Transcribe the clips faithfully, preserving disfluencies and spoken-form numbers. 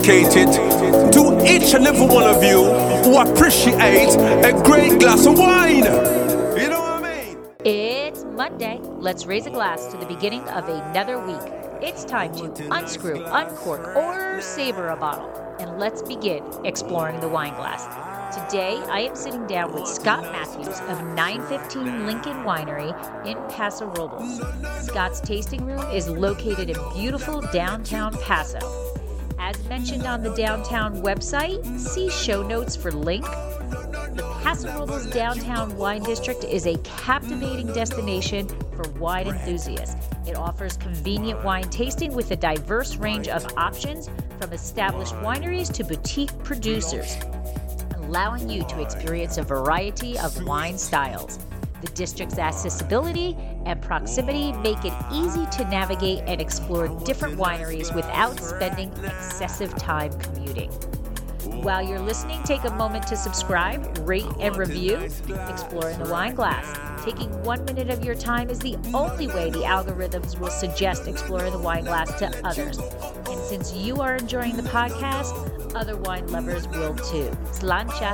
dedicated to each and every one of you who appreciate a great glass of wine. You know what I mean? It's Monday. Let's raise a glass to the beginning of another week. It's time to unscrew, uncork, or savor a bottle. And let's begin exploring the wine glass. Today, I am sitting down with Scott Matthews of nine fifteen Lincoln Winery in Paso Robles. Scott's tasting room is located in beautiful downtown Paso. As mentioned on the downtown website, see show notes for link. The Paso Robles Downtown Wine District is a captivating destination for wine enthusiasts. It offers convenient wine tasting with a diverse range of options from established wineries to boutique producers, allowing you to experience a variety of wine styles. The district's accessibility and proximity make it easy to navigate and explore different wineries without spending excessive time commuting. While you're listening, take a moment to subscribe, rate, and review Exploring the Wine Glass. Taking one minute of your time is the only way the algorithms will suggest Exploring the Wine Glass to others. And since you are enjoying the podcast, other wine lovers will too. Slancha.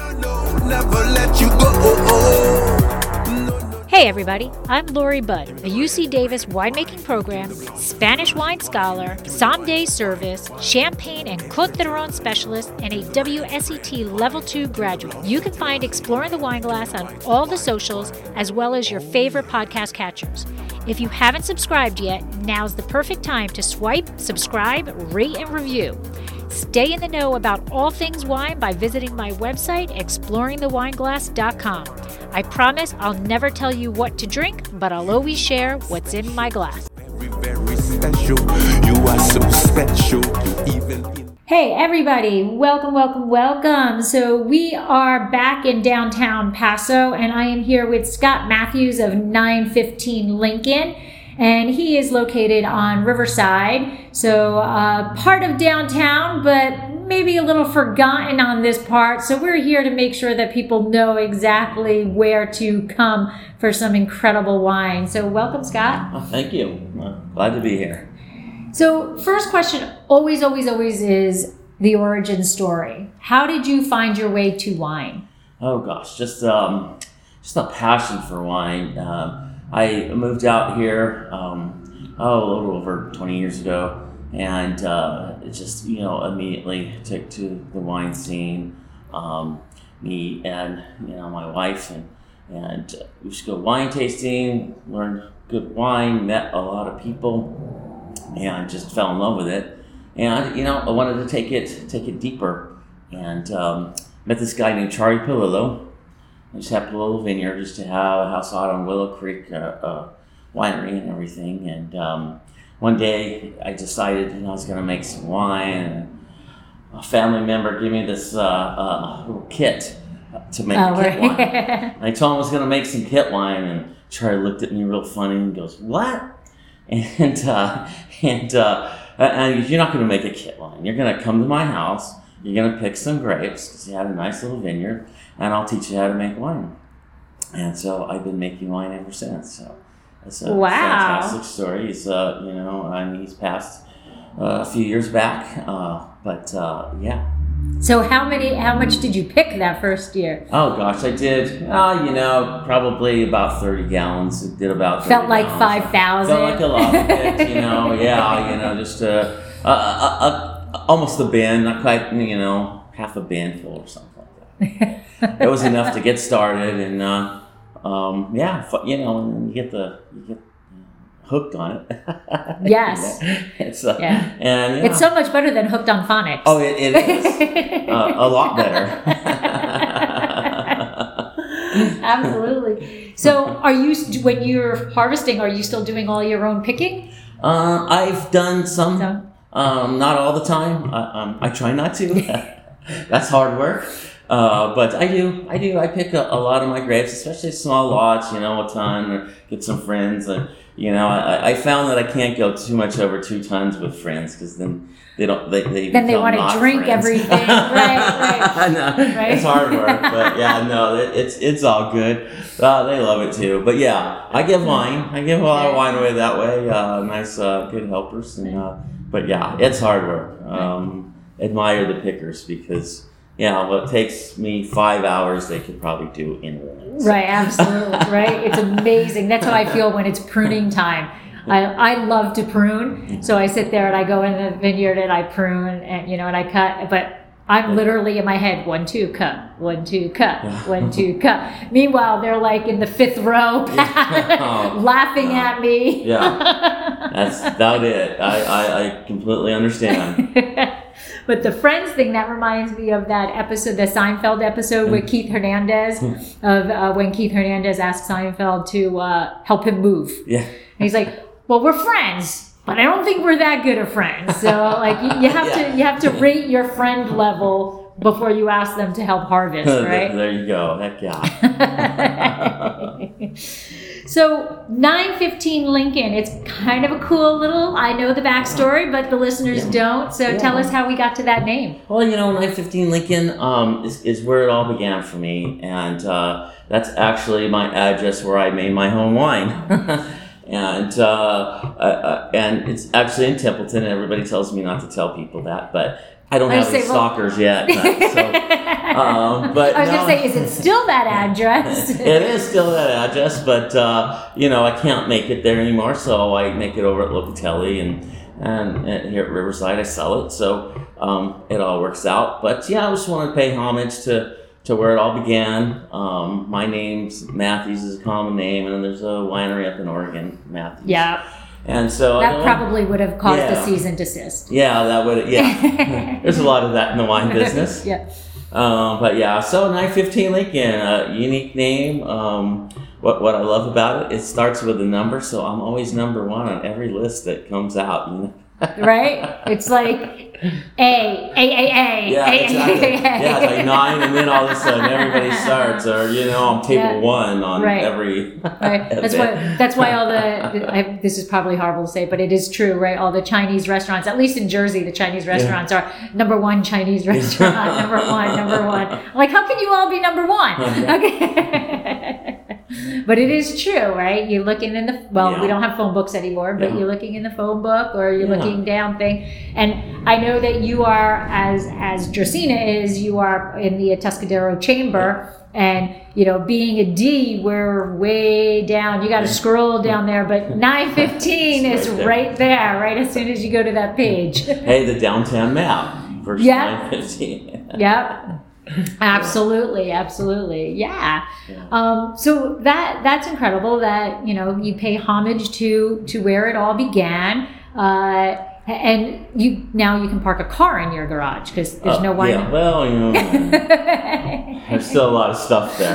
Never let you go. Hey everybody, I'm Lori Budd, a U C Davis winemaking program, Spanish wine scholar, sommelier service, champagne and Côte d'Aron specialist, and a W S E T Level two graduate. You can find Exploring the Wine Glass on all the socials as well as your favorite podcast catchers. If you haven't subscribed yet, now's the perfect time to swipe, subscribe, rate, and review. Stay in the know about all things wine by visiting my website, exploring the wine glass dot com. I promise I'll never tell you what to drink, but I'll always share what's in my glass. Very, very special. You are so special. You even. Hey everybody, welcome, welcome, welcome. So we are back in downtown Paso, and I am here with Scott Matthews of nine fifteen Lincoln. And he is located on Riverside, so uh, part of downtown, but maybe a little forgotten on this part. So we're here to make sure that people know exactly where to come for some incredible wine. So welcome, Scott. Oh, thank you. Well, glad to be here. So first question always, always, always is the origin story. How did you find your way to wine? Oh gosh, just um, just a passion for wine. Um, I moved out here, um, oh, a little over twenty years ago, and uh, it just, you know, immediately took to the wine scene. Um, me and, you know, my wife, and, and we used to go wine tasting, learned good wine, met a lot of people, and just fell in love with it. And, you know, I wanted to take it, take it deeper, and um, met this guy named Charlie Pilillo. I just happened a little vineyard just to have a house out on Willow Creek, uh, uh, winery and everything. And um, one day I decided, you know, I was going to make some wine. And a family member gave me this uh, uh, little kit to make oh, a kit right. wine. And I told him I was going to make some kit wine, and Charlie looked at me real funny and goes, "What?" And uh, and uh, and you're not going to make a kit wine. You're going to come to my house. You're going to pick some grapes because he had a nice little vineyard, and I'll teach you how to make wine. And so I've been making wine ever since. So it's a wow. fantastic story. He's, uh, you know, I mean, he's passed uh, a few years back, uh, but uh, yeah. So how many? How much did you pick that first year? Oh gosh, I did. Uh, you know, probably about thirty gallons. It did about felt like gallons. five thousand. Felt like a lot of it. You know, yeah. You know, just uh, a, a, a, almost a bin, not quite. You know, half a bin full or something like that. It was enough to get started, and uh, um, yeah, you know, and you get the you get hooked on it. Yes. it's uh, yeah. And yeah. It's so much better than Hooked on Phonics. Oh, it, it is uh, a lot better. Absolutely. So, are you when you're harvesting? Are you still doing all your own picking? Uh, I've done some, So? um, not all the time. I, um, I try not to. That's hard work. Uh, but I do, I do. I pick a, a lot of my grapes, especially small lots. You know, a ton, or get some friends. And you know, I, I found that I can't go too much over two tons with friends because then they don't. They, they then they want to drink friends. everything. Right, right. No, right. It's hard work, but yeah, no, it, it's it's all good. Uh, they love it too. But yeah, I give wine. I give a lot of wine away that way. Uh, nice, uh, good helpers. And, uh, but yeah, it's hard work. Um, admire the pickers because, yeah, what takes me five hours, they could probably do in one. Right, absolutely, right? It's amazing. That's how I feel when it's pruning time. I, I love to prune, so I sit there and I go in the vineyard and I prune and, you know, and I cut, but I'm literally in my head, one, two, cut, one, two, cut, one, two, cut. Meanwhile, they're like in the fifth row, Yeah. laughing at me. Yeah, that's about it. I, I, I completely understand. But the Friends thing, that reminds me of that episode, the Seinfeld episode with Keith Hernandez, of uh, when Keith Hernandez asked Seinfeld to uh, help him move. Yeah. And he's like, well, we're friends, but I don't think we're that good of friends. So like you, you have Yeah. to you have to rate your friend level before you ask them to help harvest, right? There you go. Heck yeah. So nine fifteen Lincoln, it's kind of a cool little, I know the backstory, but the listeners Yeah. don't. So Yeah. tell us how we got to that name. Well, you know, nine fifteen Lincoln um, is, is where it all began for me. And uh, that's actually my address where I made my home wine. And uh, uh, and it's actually in Templeton. Everybody tells me not to tell people that, but I don't I have was any say, well- stalkers yet. So, um, but I was no, going to say, is it still that address? it is still that address, but uh, you know, I can't make it there anymore, so I make it over at Locatelli, and and, and here at Riverside I sell it. So um, it all works out. But yeah, I just want to pay homage to. to where it all began. Um, my name's Matthews is a common name, and then there's a winery up in Oregon, Matthews. Yeah. And so That uh, probably would have caused yeah. a cease and desist. yeah, that would yeah. There's a lot of that in the wine business. Yeah. Um, but yeah, so nine fifteen Lincoln, a unique name. Um, what what I love about it, it starts with a number, so I'm always number one on every list that comes out. You know? Right? It's like A, A, A, A, Yeah, A, exactly. A, A, A. Yeah, it's like nine, and then all of a sudden everybody starts, or you know, I'm table Yeah. one on Right. every. Right. That's why. That's why all the. I, this is probably horrible to say, but it is true, right? All the Chinese restaurants, at least in Jersey, the Chinese restaurants are number one Chinese restaurant, number one, number one. I'm like, how can you all be number one? Okay. But it is true, right? You're looking in the well, Yeah. we don't have phone books anymore, but Yeah. you're looking in the phone book or you're Yeah. looking down thing. And I know that you are, as as Dracena is, you are in the Atascadero chamber. And, you know, being a D, we're way down. You got to scroll down there, but nine fifteen It's is right there. right there, right as soon as you go to that page. Hey, the downtown map versus Yeah. nine fifteen. Yep. Absolutely, absolutely. Yeah. Yeah. Um, so that that's incredible that, you know, you pay homage to to where it all began. Uh, and you now you can park a car in your garage because there's Uh, no wine. Yeah, well, you know, there's still a lot of stuff there.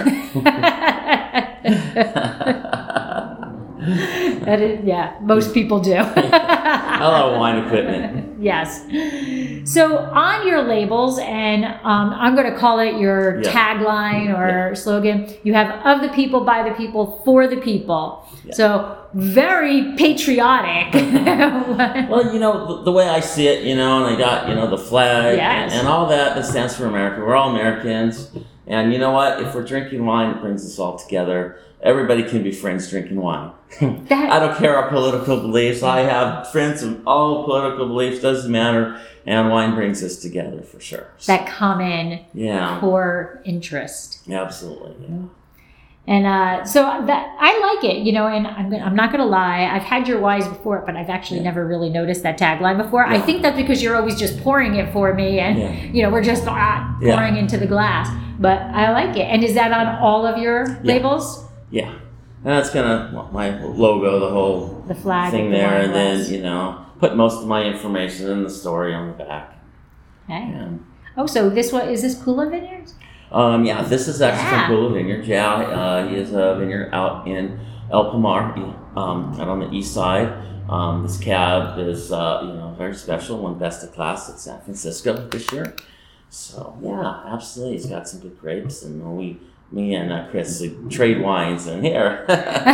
That is, yeah, most people do. A lot of wine equipment. Yes. So on your labels, and um, I'm going to call it your Yeah. tagline or slogan, you have "of the people, by the people, for the people." Yeah. So very patriotic. Well, you know, the, the way I see it, you know, and I got, you know, the flag Yes. and, and all that that stands for America. We're all Americans. And you know what? If we're drinking wine, it brings us all together. Everybody can be friends drinking wine. That- I don't care our political beliefs. I have friends of all political beliefs. Doesn't matter. And wine brings us together for sure. So, that common yeah, core interest. absolutely. Yeah. And uh, so that I like it, you know, and I'm, I'm not going to lie. I've had your wines before, but I've actually Yeah. never really noticed that tagline before. I Yeah. think that's because you're always just pouring it for me and, Yeah. you know, we're just ah, Yeah. pouring into the glass. But I like it. And is that on all of your Yeah. labels? Yeah. And that's kind of my logo, the whole The flag thing with the there. wine And then, glass. you know, put most of my information in the story on the back. Okay. And, Oh, so this one, is this Kula Vineyards? Um, yeah, this is actually Yeah. from Kula Vineyard. Yeah, uh, he has a vineyard out in El Pomar, um, out on the east side. Um, this cab is, uh, you know, very special, won best of class at San Francisco this year. So yeah, absolutely, he's got some good grapes, and we, me and uh, Chris, uh, trade wines in here.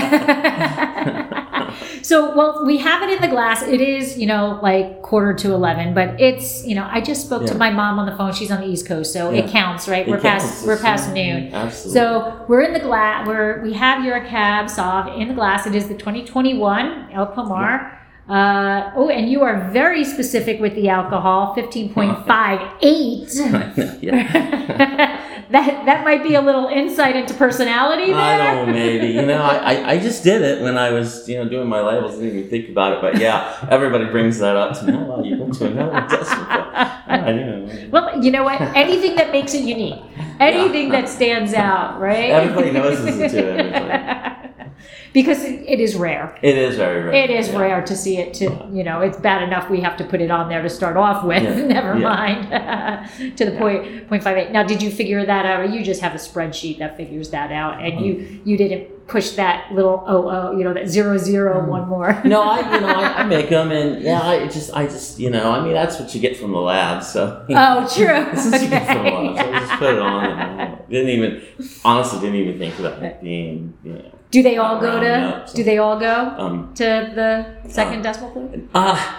So, well, we have it in the glass. It is, you know, like quarter to eleven, but it's, you know, I just spoke to Yeah. my mom on the phone. She's on the East Coast, so it Yeah. counts, right? It we're counts. past, we're past noon. Absolutely. So we're in the glass. We're we have your Cab Sauv in the glass. It is the twenty twenty-one El Pomar. Uh, oh, and you are very specific with the alcohol, fifteen point five eight. Yeah. that that might be a little insight into personality there. I don't know, maybe. You know, I, I, I just did it when I was, you know, doing my labels. Didn't even think about it. But yeah, everybody brings that up to me. Oh, wow, you went to another decimal point. I know. Well, you know what? Anything that makes it unique. Anything Yeah. that stands out, right? Everybody notices it too. Everybody. Because it, it is rare. It is very rare. It is yeah. rare to see it. To you know, it's bad enough we have to put it on there to start off with. Yeah. Never Yeah. mind to the point point five eight. Now, did you figure that out, or you just have a spreadsheet that figures that out, and you you didn't push that little oh oh you know that zero zero one more? No, I you know I, I make them, and yeah, I just I just you know I mean that's what you get from the lab. So Oh, true. this is what you get from the Okay. lab. So I just put it on, and I didn't even honestly didn't even think about it being you know. Do they all go Rounding to? up, so. Do they all go Um, to the second uh, decimal point? uh,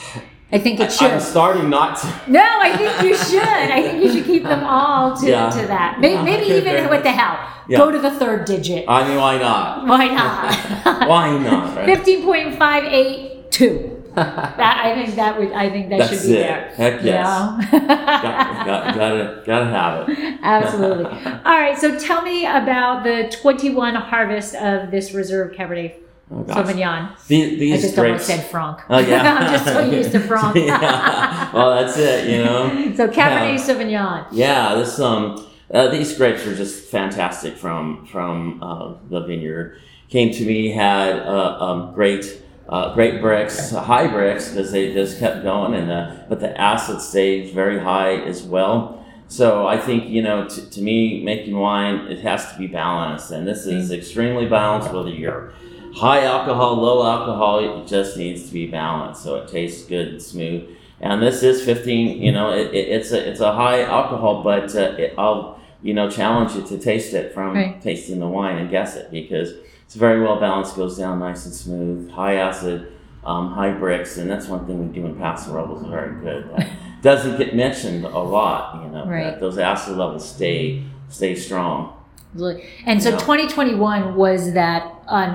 I think it I, should. I'm starting not to. No, I think you should. I think you should keep them all to, Yeah. to that. Maybe, Yeah, maybe okay, even fair what the hell? Yeah. Go to the third digit. I mean, why not? Why not? Why not? Right? Fifteen point five eight two. That I think that would. I think that That's should be it. there. Heck yes. You know? got, got, gotta gotta have it. Absolutely. All right. So tell me about the twenty-one harvest of this reserve Cabernet Oh, gosh. Sauvignon. The, these I just grapes. almost said Franc. Oh yeah. I'm just so used to Franc. Yeah. Well, that's it. You know. So Cabernet Yeah. Sauvignon. Yeah, this um, uh, these grapes are just fantastic from from uh, the vineyard. Came to me, had uh, um, great uh, great bricks, high bricks, because they just kept going, and the, but the acid stayed very high as well. So I think you know, t- to me, making wine it has to be balanced, and this is extremely balanced. Whether you're high alcohol, low alcohol, it just needs to be balanced so it tastes good and smooth. And this is fifteen. You know, it, it, it's a it's a high alcohol, but uh, it, I'll you know challenge you to taste it from Right. tasting the wine and guess it because it's very well balanced. Goes down nice and smooth. High acid, um, high bricks, and that's one thing we do in Paso Robles is very good. That doesn't get mentioned a lot. You know, Right. that those acid levels stay stay strong. And so Yeah. twenty twenty-one was that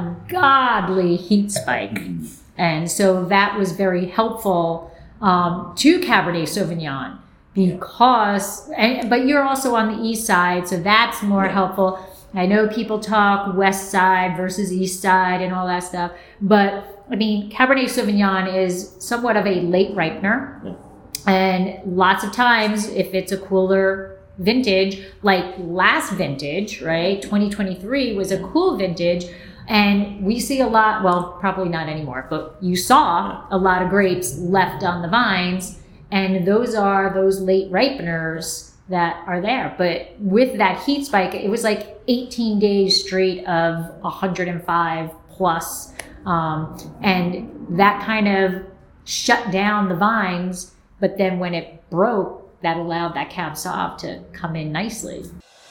ungodly heat spike. And so that was very helpful um, to Cabernet Sauvignon because, and, but you're also on the east side, so that's more Yeah. helpful. I know people talk west side versus east side and all that stuff, but I mean, Cabernet Sauvignon is somewhat of a late ripener. Yeah. And lots of times, if it's a cooler vintage, like last vintage, right? twenty twenty-three was a cool vintage. And we see a lot, well, probably not anymore, but you saw a lot of grapes left on the vines. And those are those late ripeners that are there. But with that heat spike, it was like eighteen days straight of one hundred five plus. Um, and that kind of shut down the vines. But then when it broke, that allowed that Cab Sauv to come in nicely.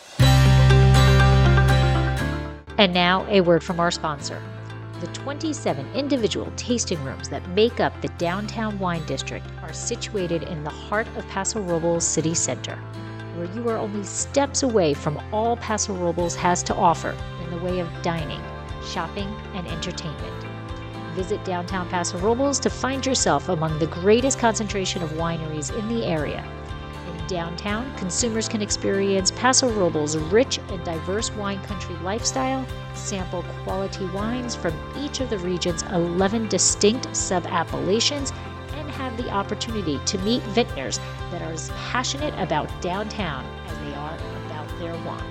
And now, a word from our sponsor. The twenty-seven individual tasting rooms that make up the downtown wine district are situated in the heart of Paso Robles city center, where you are only steps away from all Paso Robles has to offer in the way of dining, shopping, and entertainment. Visit downtown Paso Robles to find yourself among the greatest concentration of wineries in the area. In downtown, consumers can experience Paso Robles' rich and diverse wine country lifestyle, sample quality wines from each of the region's eleven distinct sub-appellations, and have the opportunity to meet vintners that are as passionate about downtown as they are about their wine.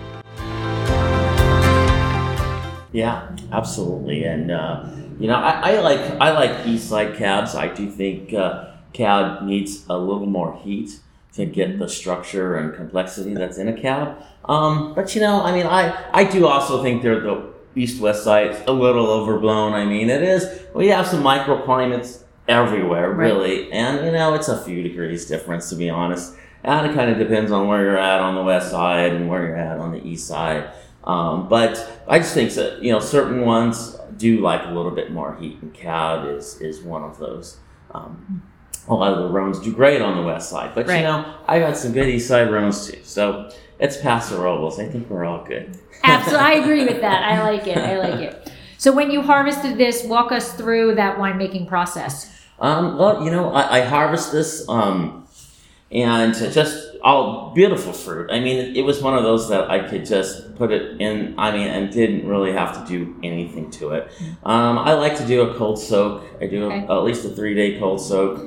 Yeah, absolutely, and uh, you know, I, I like I like East Side cabs. I do think uh, cab needs a little more heat to get the structure and complexity that's in a cab. Um, but you know, I mean, I I do also think they're the East West Side a little overblown. I mean, it is. We have some microclimates everywhere, Right. really, and you know, it's a few degrees difference to be honest. And it kind of depends on where you're at on the west side and where you're at on the east side. Um, but I just think that, you know, certain ones do like a little bit more heat, and Cab is, is one of those. Um, a lot of the Rhones do great on the west side, but Right. you know, I've had some good east side Rhones too. So it's Paso Robles. I think we're all good. Absolutely, I agree with that. I like it. I like it. So when you harvested this, walk us through that winemaking process. Um, well, you know, I, I harvest this, um, and just all beautiful fruit. I mean, it, it was one of those that I could just put it in, I mean, and didn't really have to do anything to it. Um, I like to do a cold soak. I do Okay. a, at least a three-day cold soak.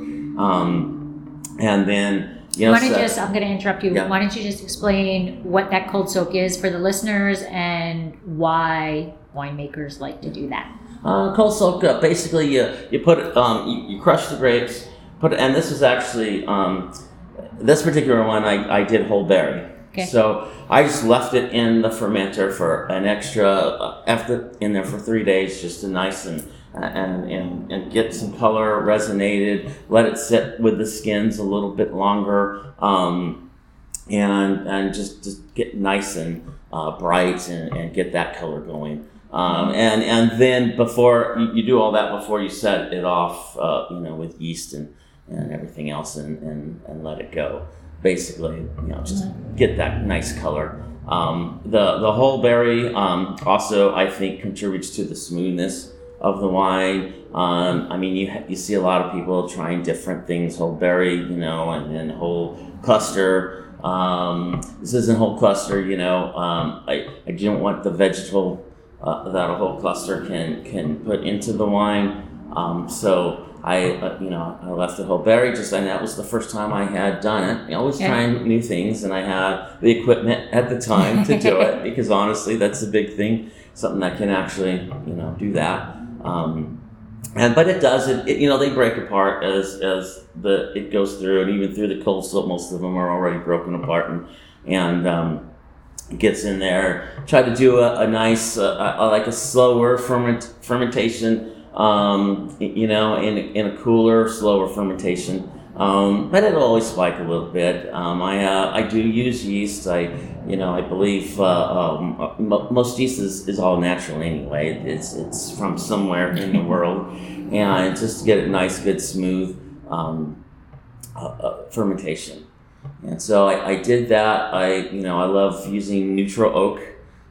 Um, and then, you know, Why don't you so- just, I'm going to interrupt you. Yeah. Why don't you just explain what that cold soak is for the listeners and why winemakers like to do that? Uh, cold soak, uh, basically you, you put it, um, you, you crush the grapes, put it, and this is actually, um, this particular one I, I did whole berry. Okay. So I just left it in the fermenter for an extra, uh, after in there for three days, just to nice and, and, and, and get some color resonated, let it sit with the skins a little bit longer, um, and, and just, just get nice and uh, bright and, and get that color going. Um, and, and then before you, you do all that before you set it off, uh, you know, with yeast and, and everything else and, and, and let it go. Basically, you know, just get that nice color. Um, the, the whole berry, um, also I think contributes to the smoothness of the wine. Um, I mean, you, ha- you see a lot of people trying different things, whole berry, you know, and then whole cluster. Um, this isn't whole cluster, you know, um, I, I don't want the vegetable Uh, that a whole cluster can can put into the wine. Um, so I, uh, you know, I left the whole berry just, and that was the first time I had done it. I always Yeah. trying new things, and I had the equipment at the time to do it because honestly, that's the big thing. Something that can actually, you know, do that. Um, and but it does it, it. You know, they break apart as as the it goes through, and even through the cold soak, most of them are already broken apart, and and. Um, gets in there. Try to do a, a nice, uh, a, like a slower ferment fermentation, um, you know, in in a cooler, slower fermentation. Um, but it'll always spike a little bit. Um, I uh, I do use yeast. I you know I believe uh, um, m- most yeast is, is all natural anyway. It's it's from somewhere in the world, and just to get it nice, good, smooth um, uh, uh, fermentation. And so I, I did that. I, you know, I love using neutral oak.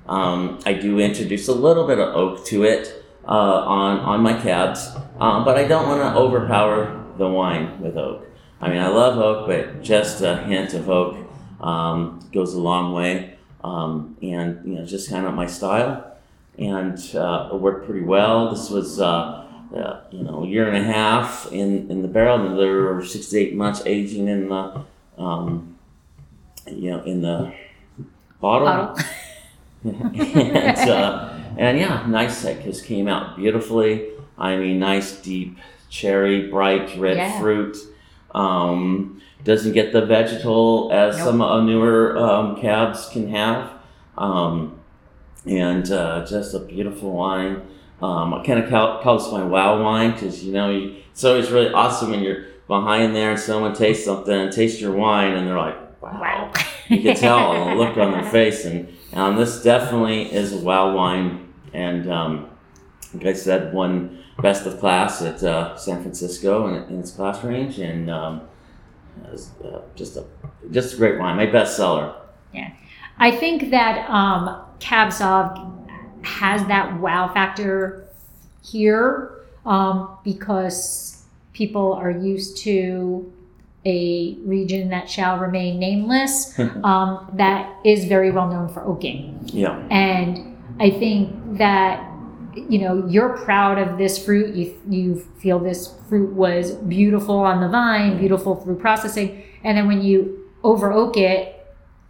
Um, I do introduce a little bit of oak to it uh, on on my cabs, um, but I don't want to overpower the wine with oak. I mean, I love oak, but just a hint of oak um, goes a long way. Um, and you know, just kind of my style, and uh, it worked pretty well. This was. Uh, uh, you know, a year and a half in, in the barrel, and there were six to eight months aging in the Um, you know, in the bottle. Bottle. and, uh, and yeah, nice. It just came out beautifully. I mean, nice, deep cherry, bright red Yeah. fruit. Um, doesn't get the vegetal as Nope. some uh, newer um, cabs can have. Um, and uh, just a beautiful wine. Um, I kind of call, call this my wow wine because, you know, you, it's always really awesome when you're behind there and someone tastes something and tastes your wine and they're like, wow. Wow. You can tell the look on their face. And um, this definitely is a wow wine. And um, like I said, won best of class at uh, San Francisco in, in its class range. And um, it was uh, just a just a great wine, my best seller. Yeah. I think that um, Cab Sauv has that wow factor here um, because people are used to a region that shall remain nameless um, that is very well known for oaking. Yeah. And I think that, you know, you're proud of this fruit. You, you feel this fruit was beautiful on the vine, beautiful through processing. And then when you over oak it,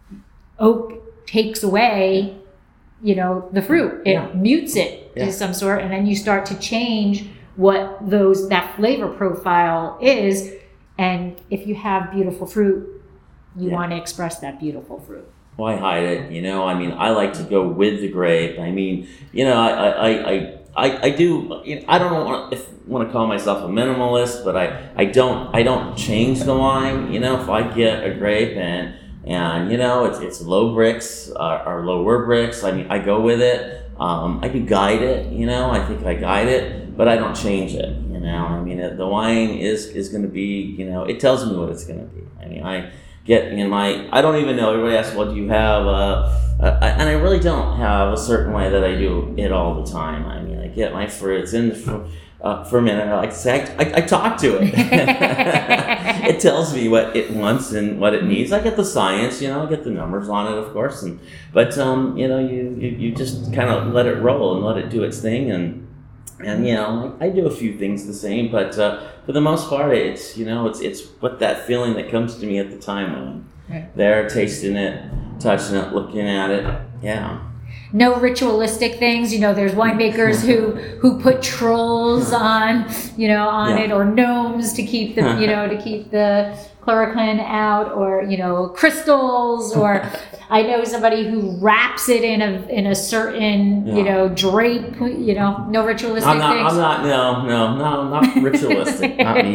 oak takes away, you know, the fruit. It Yeah. mutes it Yeah. to some sort. And then you start to change what those that flavor profile is. And if you have beautiful fruit, you Yeah. want to express that beautiful fruit. Why hide it? You know, I mean, I like to go with the grape. I mean, you know, I, I, I, I, I do. You know, I don't want if want to call myself a minimalist, but I, I don't, I don't change the wine. You know, if I get a grape and and you know, it's it's low bricks uh, or lower bricks. I mean, I go with it. Um, I can guide it. You know, I think I guide it, but I don't change it. You know, I mean, it, the wine is is going to be. You know, it tells me what it's going to be. I mean, I. get in my, I don't even know, everybody asks, well, do you have, uh, uh, and I really don't have a certain way that I do it all the time. I mean, I get my fruits in for, uh, for a minute, I like to say, I, I, I talk to it. It tells me what it wants and what it needs. I get the science, you know, I get the numbers on it, of course, and but, um, you know, you, you, you just kind of let it roll and let it do its thing, and And, you know, I do a few things the same, but uh, for the most part, it's, you know, it's it's what that feeling that comes to me at the time when I'm Right. there, tasting it, touching it, looking at it. Yeah. No ritualistic things. You know, there's winemakers who who put trolls on, you know, on Yeah. it, or gnomes to keep the, you know, to keep the chloroquine out, or, you know, crystals, or I know somebody who wraps it in a in a certain, Yeah. you know, drape, you know, no ritualistic I'm not, things. I'm not, no, no, no, not ritualistic, not me.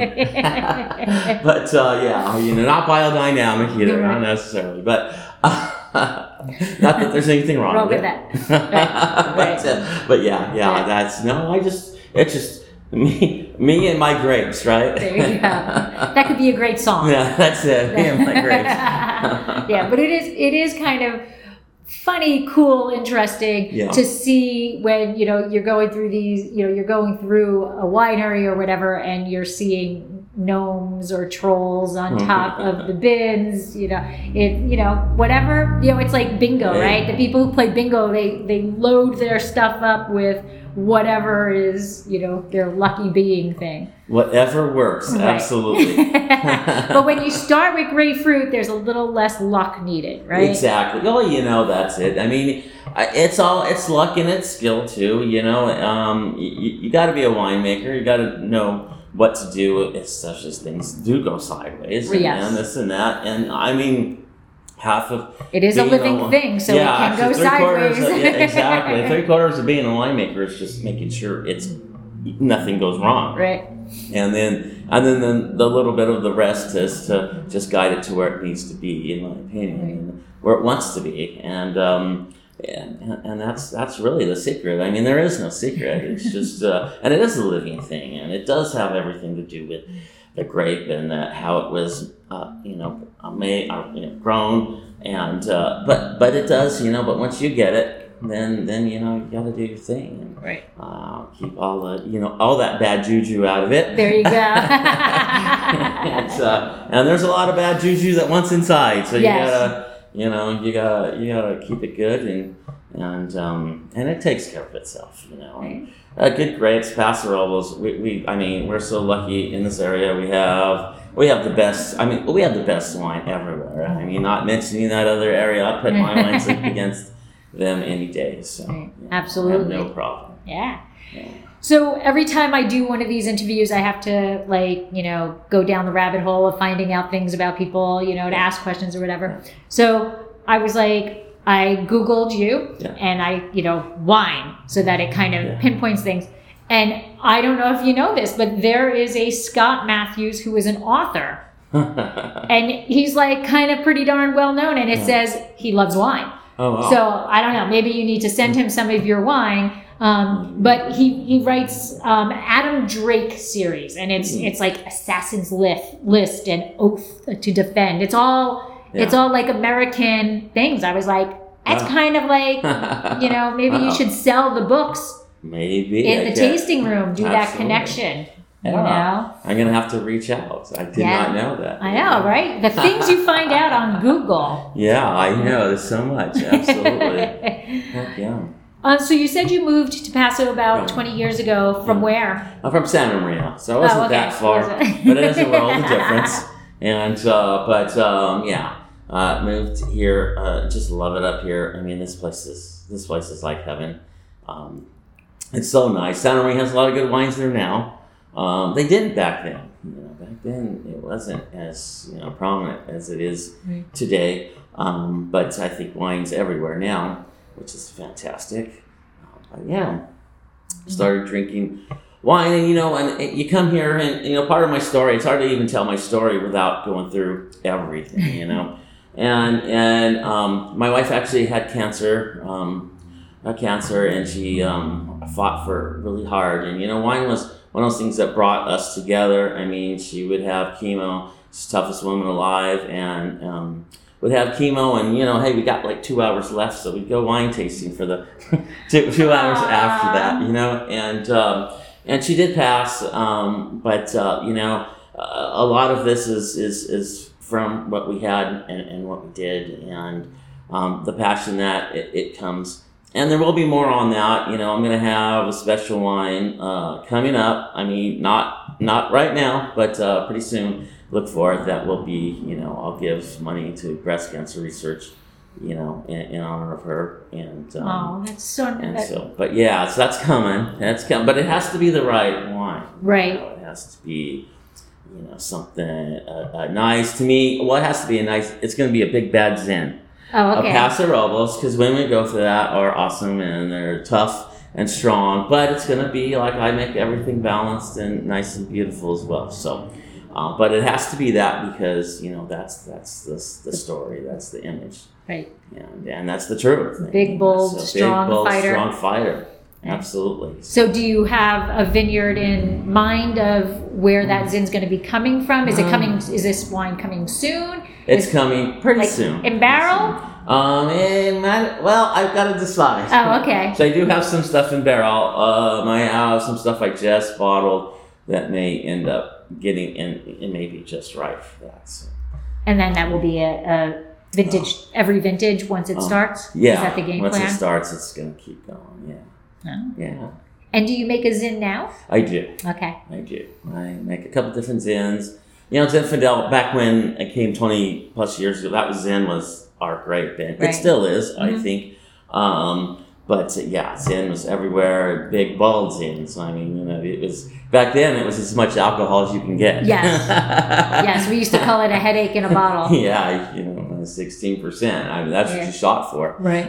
But, uh, yeah, you know, not biodynamic either, Right. not necessarily, but, uh, not that there's anything wrong, Wrong with with it. that. Right. but, uh, but yeah, yeah, Right. that's, no, I just, it's just me, me and my grapes, right? There you go. That could be a great song. Yeah, that's it, me and my grapes. Yeah, but it is it is kind of funny, cool, interesting Yeah. to see when, you know, you're going through these, you know, you're going through a winery or whatever, and you're seeing gnomes or trolls on top of the bins, you know, it, you know, whatever, you know, it's like bingo, Yeah. right? The people who play bingo, they, they load their stuff up with whatever is, you know, their lucky being thing. Whatever works, Right. absolutely. But when you start with grapefruit, there's a little less luck needed, right? Exactly. Well, you know, that's it. I mean, I- it's all, it's luck and it's skill too, you know. Um, you, you got to be a winemaker. You got to know what to do if such as things do go sideways and, Yes. and this and that. And I mean, half of It is a being living wi- thing, so yeah, it can actually, go three quarters sideways. Of, yeah, exactly. Three quarters of being a winemaker is just making sure it's nothing goes wrong. Right. And then, and then the, the little bit of the rest is to just guide it to where it needs to be, in my opinion, and where it wants to be, and um, and, and that's that's really the secret. I mean, there is no secret. It's just, uh, and it is a living thing, and it does have everything to do with the grape and that how it was, uh, you know, made, uh, you know, grown, and uh, but but it does, you know. But once you get it, then then you know you got to do your thing. And, Right. Uh, keep all the, you know, all that bad juju out of it. There you go. and, uh, and there's a lot of bad juju that wants inside, so you Yes. gotta, you know, you gotta, you gotta keep it good, and and um, and it takes care of itself, you know. And, uh, good grapes, Passarolos. We, we, I mean, we're so lucky in this area. We have, we have the best. I mean, we have the best wine everywhere. I mean, not mentioning that other area, I put my wines up against them any day. So Right. yeah, Absolutely. I have no problem. Yeah. Yeah. So every time I do one of these interviews, I have to, like, you know, go down the rabbit hole of finding out things about people, you know, to ask questions or whatever. So I was like, I Googled you Yeah. and I, you know, wine, so that it kind of Yeah. pinpoints things. And I don't know if you know this, but there is a Scott Matthews who is an author. And he's like kind of pretty darn well known, and it says he loves wine. Oh, wow. So I don't know, maybe you need to send him some of your wine. Um, but he, he writes um, Adam Drake series, and it's it's like Assassin's List, list and Oath to Defend. It's all it's Yeah. all like American things. I was like, that's Wow. kind of like, you know, maybe you Wow. should sell the books Maybe in I the get- tasting room. Do that Absolutely. connection. You Yeah. know, I'm gonna have to reach out. I did Yeah. not know that. I know, right? The things you find out on Google. Yeah, I know. There's so much. Absolutely. Heck yeah. Um, so you said you moved to Paso about Yeah. twenty years ago. From Yeah. where? I'm from Santa Maria, so it wasn't Oh, okay. that far, Was it? but it is a world of difference. And uh, but um, yeah, uh, moved here. Uh, just love it up here. I mean, this place is this place is like heaven. Um, it's so nice. Santa Maria has a lot of good wines there now. Um, they didn't back then. You know, back then it wasn't as you know prominent as it is Right. today. Um, but I think wine's everywhere now, which is fantastic. Uh, but yeah, started drinking wine, and you know, and, and you come here, and you know, part of my story. It's hard to even tell my story without going through everything, you know. and and um, my wife actually had cancer. Um, Got cancer, and she um, fought for really hard. And you know, wine was one of those things that brought us together. I mean, she would have chemo, toughest woman alive, and um, would have chemo, and you know, hey, we got like two hours left, so we'd go wine tasting for the two, two hours after that, you know, and um, and she did pass, um, but uh, you know, uh, a lot of this is is is from what we had and, and what we did, and um, the passion that it, it comes. And there will be more on that. You know, I'm going to have a special wine uh, coming up. I mean, not not right now, but uh, pretty soon. Look for it. That will be, you know, I'll give money to breast cancer research, you know, in, in honor of her. And um, oh, that's so. And that, so, but yeah, so that's coming. That's coming. But it has to be the right wine. Right. You know, it has to be, you know, something uh, uh, nice to me. Well, it has to be a nice. It's going to be a big bad Zin. Oh, okay. A Paso Robles, because women go for that are awesome and they're tough and strong. But it's going to be like I make everything balanced and nice and beautiful as well. So. Uh, but it has to be that because, you know, that's that's the, the story, that's the image. Right. And, and that's the truth. Big, bold, so strong big, bold, fighter. strong fighter. Absolutely. So do you have a vineyard in mind of where that Zin's going to be coming from? Is it coming, is this wine coming soon? It's is, coming pretty like, soon. In barrel? Um, in my, well, I've got to decide. Oh, okay. So I do have some stuff in barrel. Um, I have some stuff I just bottled that may end up getting in, it may be just right for that. So. And then that will be a, a vintage, oh. every vintage once it oh. starts? Yeah. Is that the game once plan? Once it starts, it's going to keep going, yeah. Oh. Yeah. And do you make a Zin now? I do. Okay. I do. I make a couple different Zins. You know, Zinfandel, back when it came twenty plus years ago, that was Zin was our great band. Right. It still is, mm-hmm. I think. Um, but uh, yeah, Zin was everywhere, big bold Zins. I mean, you know, it was, back then it was as much alcohol as you can get. Yes. Yes, we used to call it a headache in a bottle. Yeah, you know, sixteen percent. I mean, that's yeah. what you shot for. Right.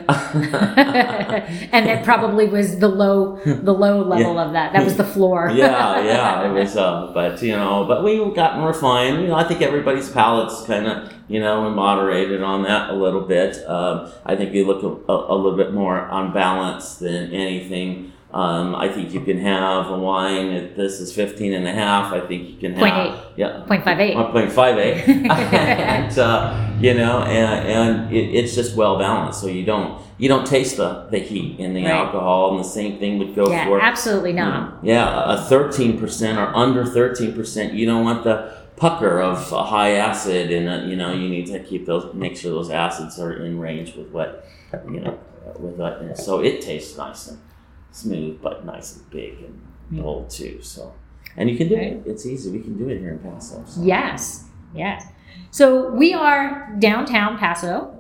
And that probably was the low, the low level yeah. of that. That was the floor. yeah, yeah, it was. Uh, but you know, but we've gotten refined. You know, I think everybody's palate's kind of, you know, moderated on that a little bit. Um, I think you look a, a, a little bit more on balance than anything. Um, I think you can have a wine. If this is fifteen and a half. I think you can have point eight. Yeah, point five eight. one point five eight. And uh, you know, and, and it, it's just well balanced, so you don't you don't taste the, the heat in the right. alcohol, and the same thing would go yeah, for absolutely not. You know, yeah, a thirteen percent or under thirteen percent. You don't want the pucker of a high acid, and uh, you know you need to keep those, make sure those acids are in range with what you know with what. So it tastes nice and smooth, but nice and big and bold too. So, and you can do right. it. It's easy. We can do it here in Paso. So. Yes, yes. So we are downtown Paso.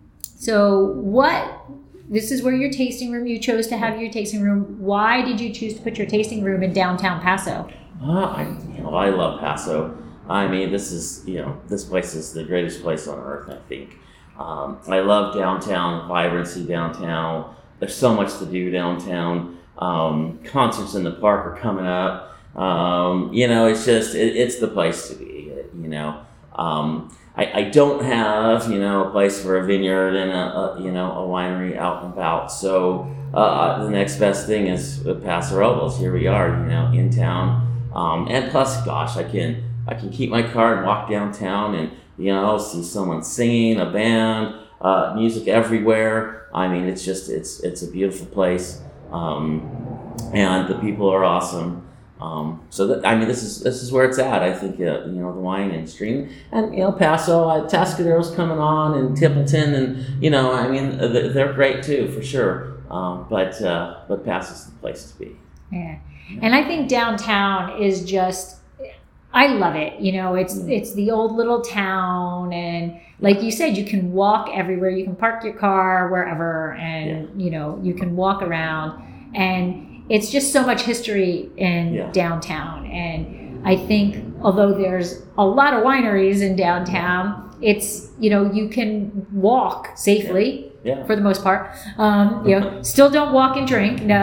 So what? This is where your tasting room. You chose to have your tasting room. Why did you choose to put your tasting room in downtown Paso? Uh, I, you know, I love Paso. I mean, this is, you know, this place is the greatest place on earth, I think. Um, I love downtown, vibrancy downtown. There's so much to do downtown. Um, concerts in the park are coming up. Um, you know, it's just, it, it's the place to be, you know. Um, I, I don't have, you know, a place for a vineyard and a, a you know, a winery out and about. So uh, the next best thing is Paso Robles. Here we are, you know, in town. Um, and plus, gosh, I can I can keep my car and walk downtown and, you know, see someone singing, a band, uh, music everywhere. I mean, it's just, it's it's a beautiful place. Um, and the people are awesome. Um, so that, I mean, this is this is where it's at. I think uh, you know, the wine industry, and you know, Paso, uh, Tascadero's coming on, and Templeton, and you know, I mean, they're great too for sure. Um, but uh, but Paso's the place to be. Yeah, and I think downtown is just, I love it. You know, it's mm-hmm. it's the old little town, and like you said, you can walk everywhere. You can park your car wherever, and yeah. you know, you can walk around, and it's just so much history in yeah. downtown. And I think although there's a lot of wineries in downtown, it's, you know, you can walk safely yeah. Yeah. for the most part. Um, you know, still don't walk and drink, no.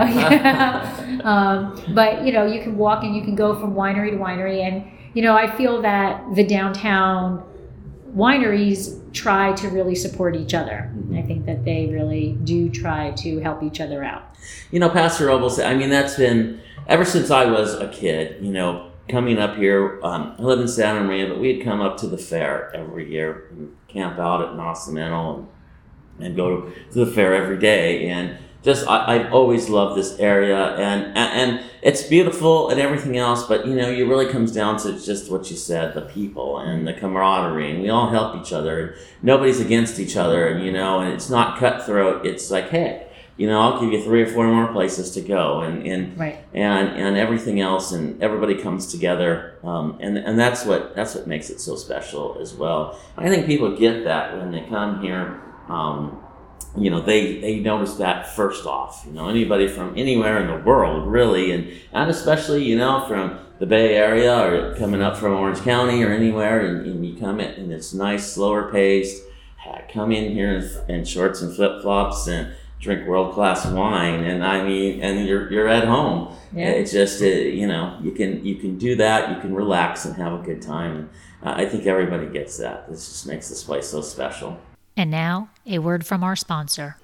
um, but, you know, you can walk and you can go from winery to winery. And, you know, I feel that the downtown wineries try to really support each other. I think that they really do try to help each other out. You know, Paso Robles, I mean, that's been, ever since I was a kid, you know, coming up here. Um, I live in Santa Maria, but we'd come up to the fair every year and camp out at Nacimiento and, and go to the fair every day. And just, I, I've always loved this area, and, and and it's beautiful and everything else, but, you know, it really comes down to just what you said, the people and the camaraderie, and we all help each other, and nobody's against each other, and, you know, and it's not cutthroat. It's like, hey, you know, I'll give you three or four more places to go, and and right. and, and everything else, and everybody comes together, um, and and that's what that's what makes it so special as well. I think people get that when they come here. Um, you know, they, they notice that first off, you know, anybody from anywhere in the world, really, and, and especially, you know, from the Bay Area or coming up from Orange County or anywhere, and, and you come in and it's nice, slower paced, come in here in, in shorts and flip-flops and drink world-class wine, and I mean, and you're you're at home. Yeah. It's just, uh, you know, you can you can do that, you can relax and have a good time. Uh, I think everybody gets that. This just makes this place so special. And now, a word from our sponsor.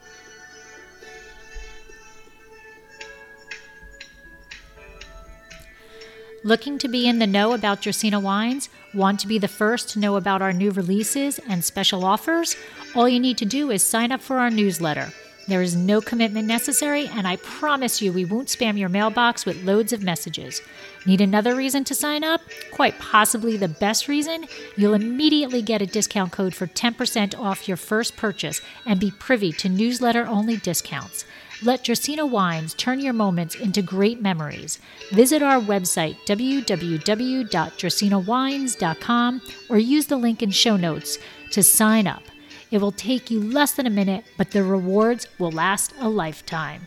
Looking to be in the know about Dracaena Wines? Want to be the first to know about our new releases and special offers? All you need to do is sign up for our newsletter. There is no commitment necessary, and I promise you we won't spam your mailbox with loads of messages. Need another reason to sign up? Quite possibly the best reason? You'll immediately get a discount code for ten percent off your first purchase and be privy to newsletter-only discounts. Let Dracaena Wines turn your moments into great memories. Visit our website, w w w dot dracaena wines dot com, or use the link in show notes to sign up. It will take you less than a minute, but the rewards will last a lifetime.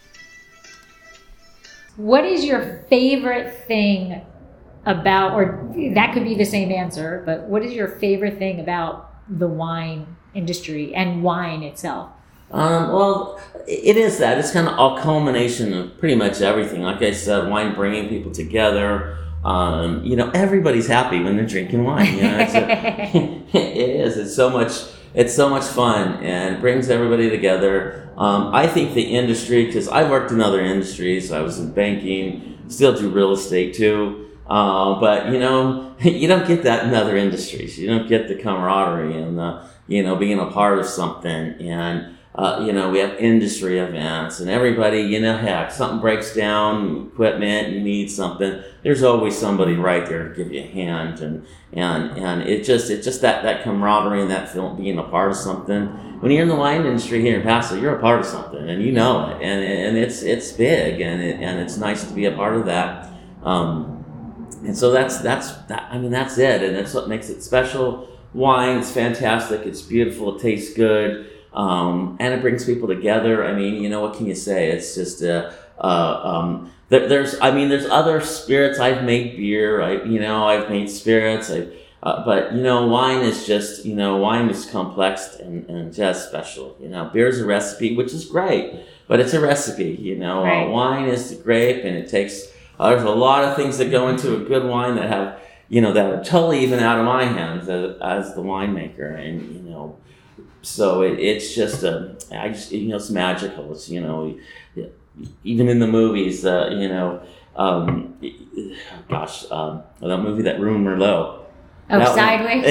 What is your favorite thing about, or that could be the same answer, but what is your favorite thing about the wine industry and wine itself? Um, well, it is that. It's kind of a culmination of pretty much everything. Like I said, wine bringing people together. Um, you know, everybody's happy when they're drinking wine. You know, it's a, it is. It's so much. It's so much fun and brings everybody together. Um, I think the industry, because I've worked in other industries. I was in banking, still do real estate too. Uh, but you know, you don't get that in other industries. You don't get the camaraderie and the, you know, being a part of something. And Uh, you know, we have industry events, and everybody, you know, heck, something breaks down, equipment, you need something, there's always somebody right there to give you a hand, and and and it just it just that that camaraderie and that feeling, being a part of something. When you're in the wine industry here in Paso, you're a part of something, and you know it, and and it's it's big, and it, and it's nice to be a part of that. Um, and so that's that's that, I mean that's it, and that's what makes it special. Wine, it's fantastic, it's beautiful, it tastes good. Um, and it brings people together. I mean, you know, what can you say? It's just, uh, uh, um, there, there's, I mean, there's other spirits. I've made beer, I, you know, I've made spirits, I, uh, but, you know, wine is just, you know, wine is complex and, and just special. You know, beer's a recipe, which is great, but it's a recipe, you know. Right. Uh, wine is the grape, and it takes, uh, there's a lot of things that go into a good wine that have, you know, that are totally even out of my hands as, as the winemaker, and, you know, so it, it's just a, I just, you know, it's magical. It's, you know, even in the movies, uh, you know, um, gosh, um, that movie that ruined Merlot. Oh, that Sideways?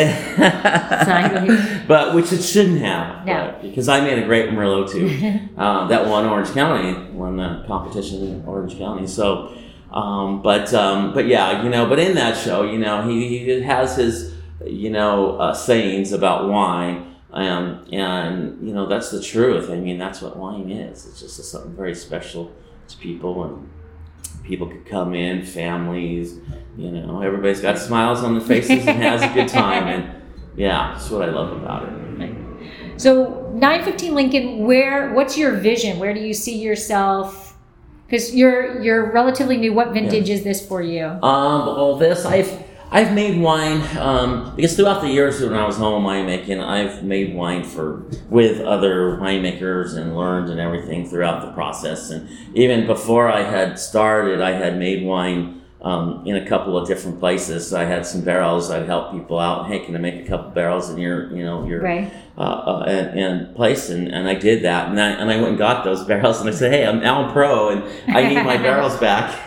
Sideways. But, which it shouldn't have. No. But, because I made a great Merlot too. um, that won Orange County, won the competition in Orange County. So, um, but, um, but yeah, you know, but in that show, you know, he, he has his, you know, uh, sayings about wine. Um, and, you know, that's the truth. I mean, that's what wine is. It's just something very special to people, and people could come in, families, you know, everybody's got smiles on their faces and has a good time. And yeah, that's what I love about it. So nine fifteen Lincoln, where, what's your vision? Where do you see yourself? Because you're, you're relatively new. What vintage yeah. is this for you? Um, well, this, I've, I've made wine, um, because throughout the years when I was home winemaking, I've made wine for with other winemakers and learned and everything throughout the process. And even before I had started, I had made wine um, in a couple of different places. So I had some barrels. I'd help people out. Hey, can I make a couple barrels in your, you know, your right. uh, uh, and, and place? And, and I did that. And I and I went and got those barrels. And I said, hey, I'm now a pro, and I need my barrels back.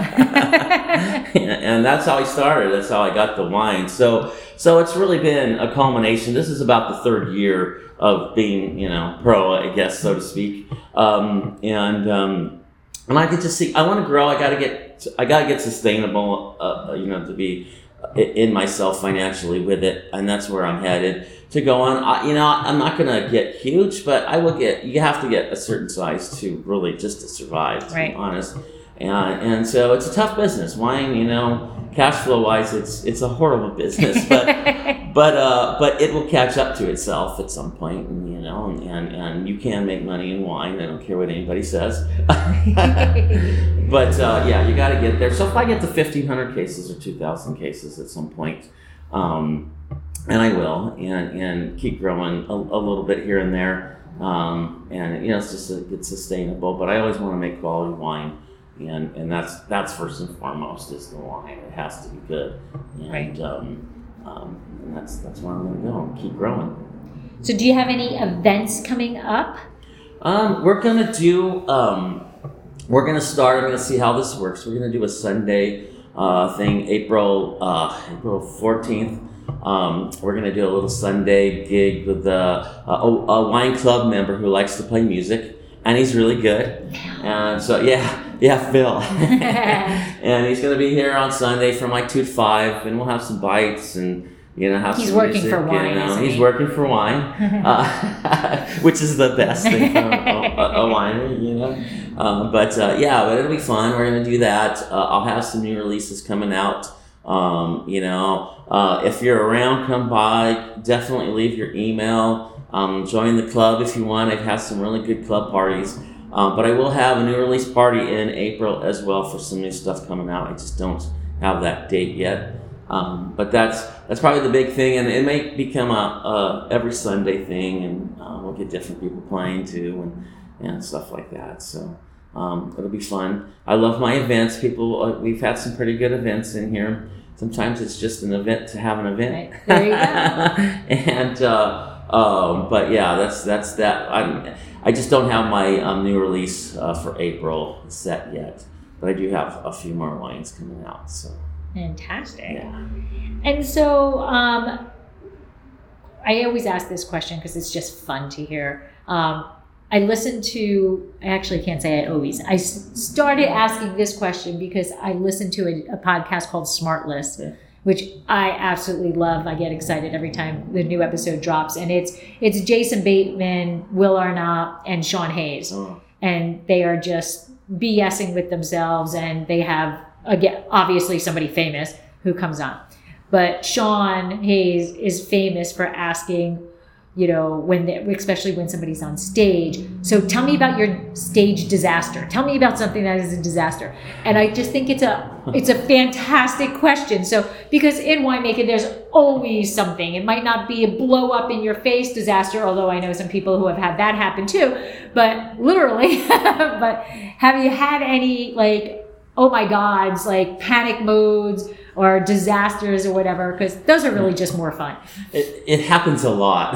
And that's how I started. That's how I got the wine. So so it's really been a culmination. This is about the third year of being, you know, pro, I guess, so to speak. Um, and um, and I could just see, I want to grow. I got to get, I got to get sustainable, uh, you know, to be in myself financially with it, and that's where I'm headed to go on. I, you know, I'm not going to get huge, but I will get. You have to get a certain size to really just to survive. To right. be honest. And and so it's a tough business. Wine, you know, cash flow wise, it's it's a horrible business, but but uh, but it will catch up to itself at some point, and, you know, and, and and you can make money in wine. I don't care what anybody says. But uh, yeah, you got to get there. So if I get to fifteen hundred cases or two thousand cases at some point, um, and I will, and and keep growing a, a little bit here and there, um, and you know, it's just a, it's sustainable. But I always want to make quality wine. And and that's that's first and foremost is the wine. It has to be good, and right. um, um, and that's that's where I'm going to go and keep growing. So, do you have any events coming up? Um, we're going to do. Um, we're going to start. I'm going to see how this works. We're going to do a Sunday uh, thing, April uh, April fourteenth. Um, we're going to do a little Sunday gig with a, a, a wine club member who likes to play music, and he's really good. And so yeah. Yeah, Phil. And he's going to be here on Sunday from like two to five, and we'll have some bites and, you know, have he's some working music, for wine, you know. isn't He's he? working for wine, uh, which is the best thing for a, a, a winery, you know. Uh, but uh, yeah, but it'll be fun. We're going to do that. Uh, I'll have some new releases coming out. Um, you know, uh, if you're around, come by. Definitely leave your email. Um, join the club if you want. I've had some really good club parties. Um, but I will have a new release party in April as well for some new stuff coming out. I just don't have that date yet. Um, but that's that's probably the big thing, and it may become a, a every Sunday thing, and uh, we'll get different people playing too, and, and stuff like that. So um, it'll be fun. I love my events. People, uh, we've had some pretty good events in here. Sometimes it's just an event to have an event. Right. There you go. And uh, um, but yeah, that's that's that. I'm, I just don't have my um, new release uh, for April set yet, but I do have a few more wines coming out. So fantastic. Yeah. And so um, I always ask this question because it's just fun to hear. Um, I listened to, I actually can't say I always, I s- started asking this question because I listened to a, a podcast called Smart List. Yeah. Which I absolutely love. I get excited every time the new episode drops. And it's it's Jason Bateman, Will Arnott, and Sean Hayes. Oh. And they are just BSing with themselves. And they have, again, obviously somebody famous who comes on. But Sean Hayes is famous for asking, you know, when they, especially when somebody's on stage. So tell me about your stage disaster. Tell me about something that is a disaster. And I just think it's a it's a fantastic question. So because in winemaking, there's always something. It might not be a blow up in your face disaster, although I know some people who have had that happen too. But literally, but have you had any like, oh my gods, like panic modes or disasters or whatever, because those are really just more fun. It, it happens a lot.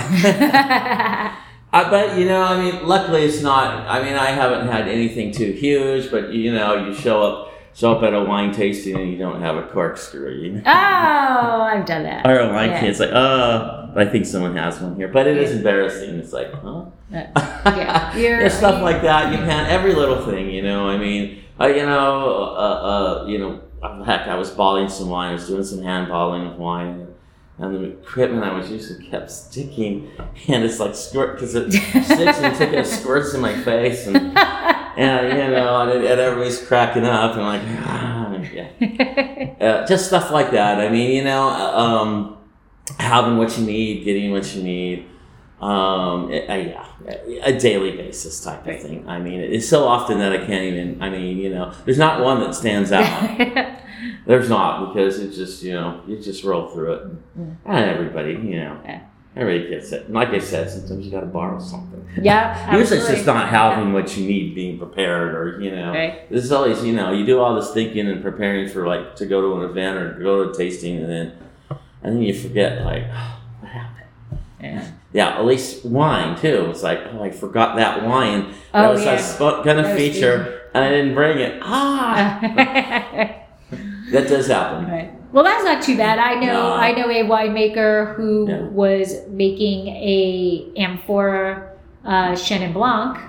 I bet, you know, I mean, luckily it's not, I mean, I haven't had anything too huge, but, you know, you show up show up at a wine tasting and you don't have a corkscrew. You know? Oh, I've done that. Or a wine yeah. can, it's like, oh, but I think someone has one here. But it is embarrassing. It's like, huh? Uh, yeah, yeah, stuff like that. You can, every little thing, you know, I mean, uh, you know, uh, uh, you know, heck, I was bottling some wine. I was doing some hand bottling of wine, and the equipment I was using kept sticking, and it's like squirt because it sticks and it squirts in my face, and and you know, and, and everybody's cracking up, and I'm like, ah, yeah, uh, just stuff like that. I mean, you know, um, having what you need, getting what you need. Um, it, uh, yeah, a daily basis type of thing. I mean, it's so often that I can't even, I mean, you know, there's not one that stands out. There's not, because it's just, you know, you just roll through it. Mm-hmm. And everybody, you know, everybody gets it. And like I said, sometimes you got to borrow something. Yeah, Usually it's absolutely. just not having what you need, being prepared, or, you know. Right. This is always, you know, you do all this thinking and preparing for, like, to go to an event or go to a tasting, and then, and then you forget, like, oh, what happened? Yeah. Yeah, at least wine, too. It's like, oh, I forgot that wine. Oh, That was yeah. I sp- gonna That was feature, and I didn't bring it. Ah! That does happen. Right. Well, that's not too bad. I know No. I know a winemaker who Yeah. was making a amphora uh, Chenin Blanc